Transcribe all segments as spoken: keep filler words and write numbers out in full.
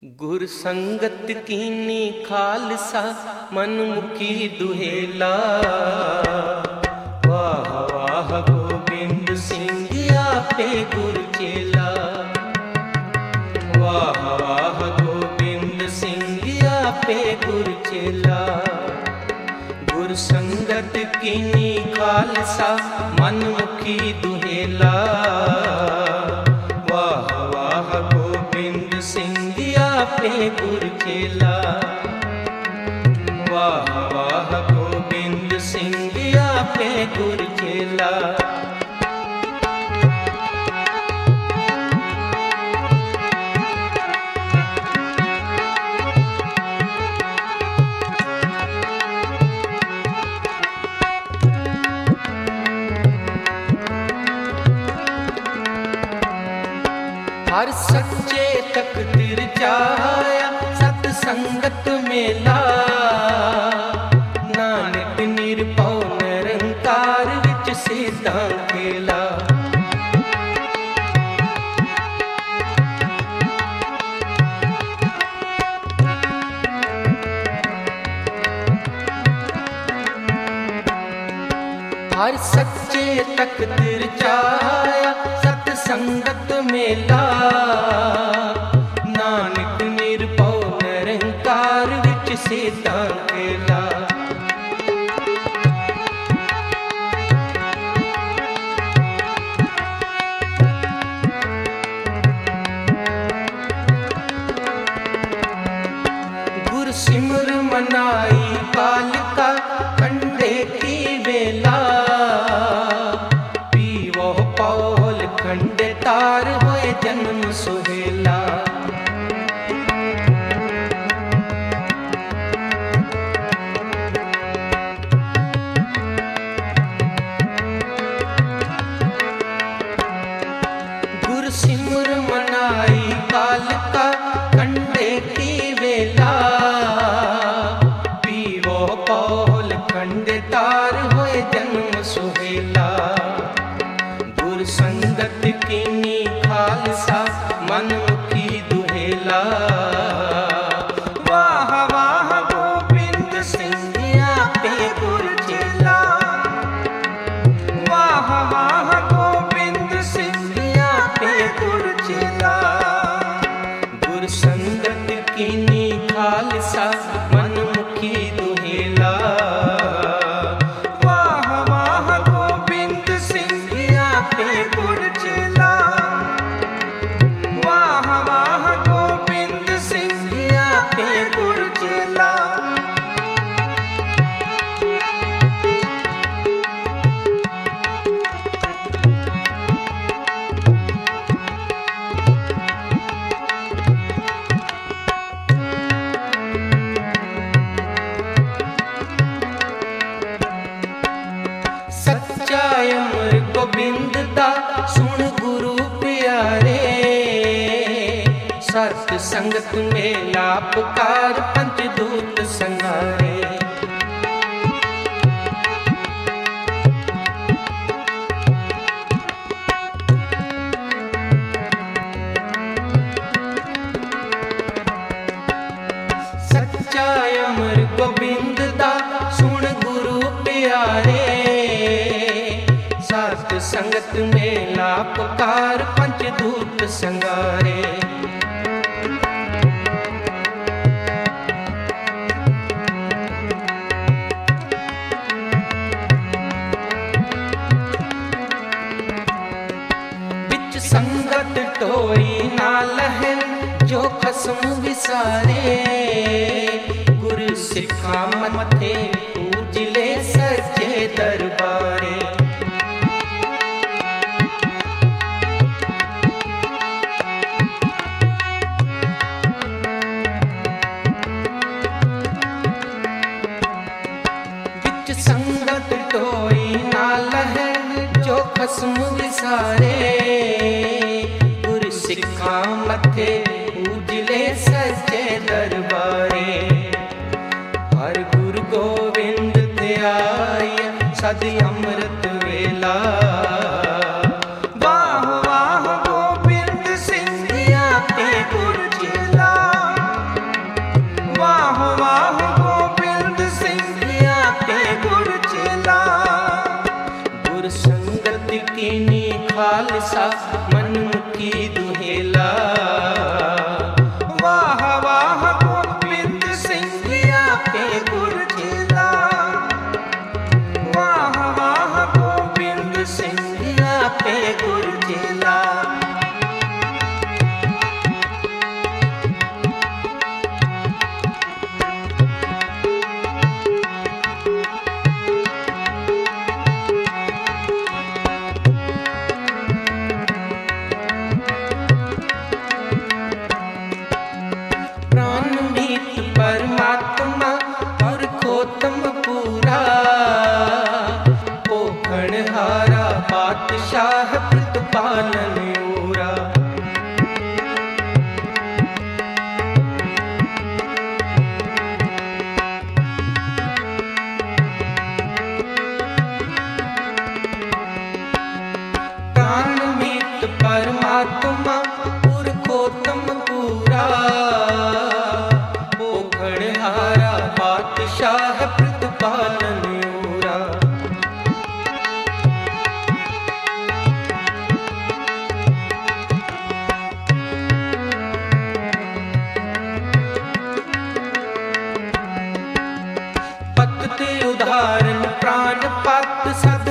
गुर संगत कीनी खालसा मनमुखी दुहेला। वाह वाह गोबिंद सिंह आपे गुर चेला। वाह वाह गोबिंद सिंह आपे गुर चेला। गुर संगत कीनी खालसा मनमुखी दुहेला। वाह वाह गोबिंद सिंह आपे गुर चेला। वाह वाह गोबिंद सिंह आपे गुर चेला। हर सच्चे तकदीर चाया सतसंगत मेला। नानक निरभउ निरंकार विच सेधा खेला। हर सच्चे तकदीर चाया सतसंगत मेला। नानक निरभउ निरंकार विच सेधा खेला। गुर सिमर मनाई कालिका कंडे की बेला। पीवो पौल खंडे तार होए जन्म सुहेला। गुर सिमर मनाई कालिका कंडे की बेला। पीवो पौल खंडे तार होए जन्म सुहेला। गुर संगत कीनी खालसा मनमुखी दुहेला। वाह वाह गोबिंद सिंह आपे गुर चेला। वाह वाह गोबिंद सिंह आपे गुर चेला। गुर संगत कीनी खालसा मनमुखी दुहेला। वाह वाह गोबिंद सिंह आपे गुर चेला। वाह वाह गोबिंद सिंह आपे गुर चेला। सच्चा अमर गोबिंद दा सुन गुरु प्यारे। सत संगत मेला पुकार पंचदूत संगारे। सच्चा अमर गोबिंद दा सुन गुरु प्यारे। सत संगत मेला पुकार पंचदूत संगारे। बिच संगत टोई ना लहन जो खसम विसारे। गुर सिखा मथे पूजले सच्चे दरबारे। संगत टोई ना लहन जो खसम विसारे। गुर सिखा मथे पूजले सच्चे दरबारे। हर गुरु गोविंद ध्याय सद अमृत वेला। वाह वाह गोबिंद सिंह आपे गुर चेला।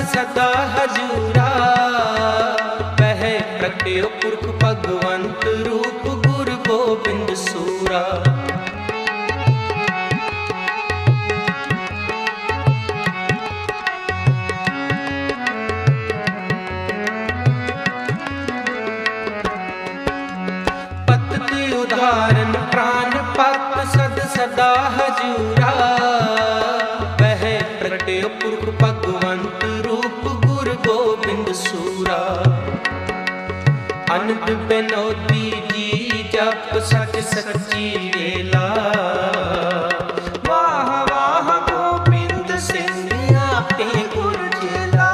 सदा हजूरा, वह प्रगट्यो पुरख भगवंत रूप गुरु गोबिंद सूरा। उदाहरण प्राण पत सद सदा हजूरा, वह प्रगट्यो पुरख भगवंत रूप गुरु गोबिंद सूरा। अनंत बिनोदी जी जप सच सच्ची वेला, वाह वाह गोबिंद सिंह आपे गुर चेला।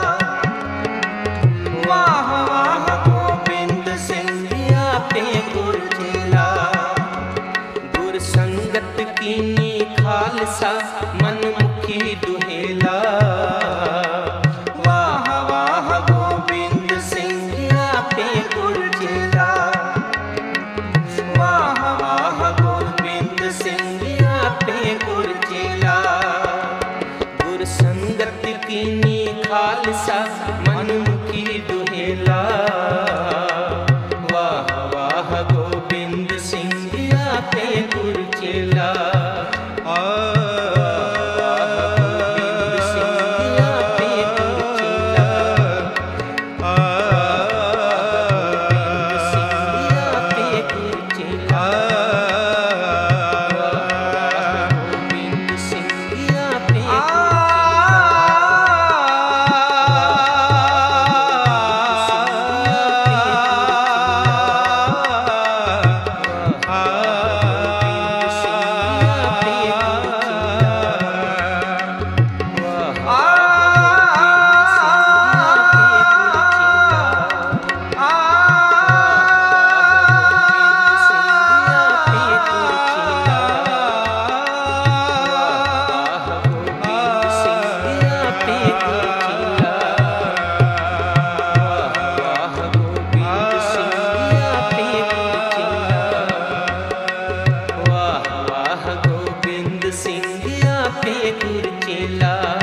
वाह वाह गोबिंद सिंह आपे गुर चेला। गुर संगत कीनी खालसा मन मुखी दुहेला, वाह वाह गोबिंद सिंह आपे गुर चेला। वाह वाह गोबिंद सिंह आपे गुर चेला। गुर संगत कीनी खालसा मन मुखी दुहेला, वाह वाह गोबिंद सिंह आपे गुर चेला। सिंह आपे गुर चेला।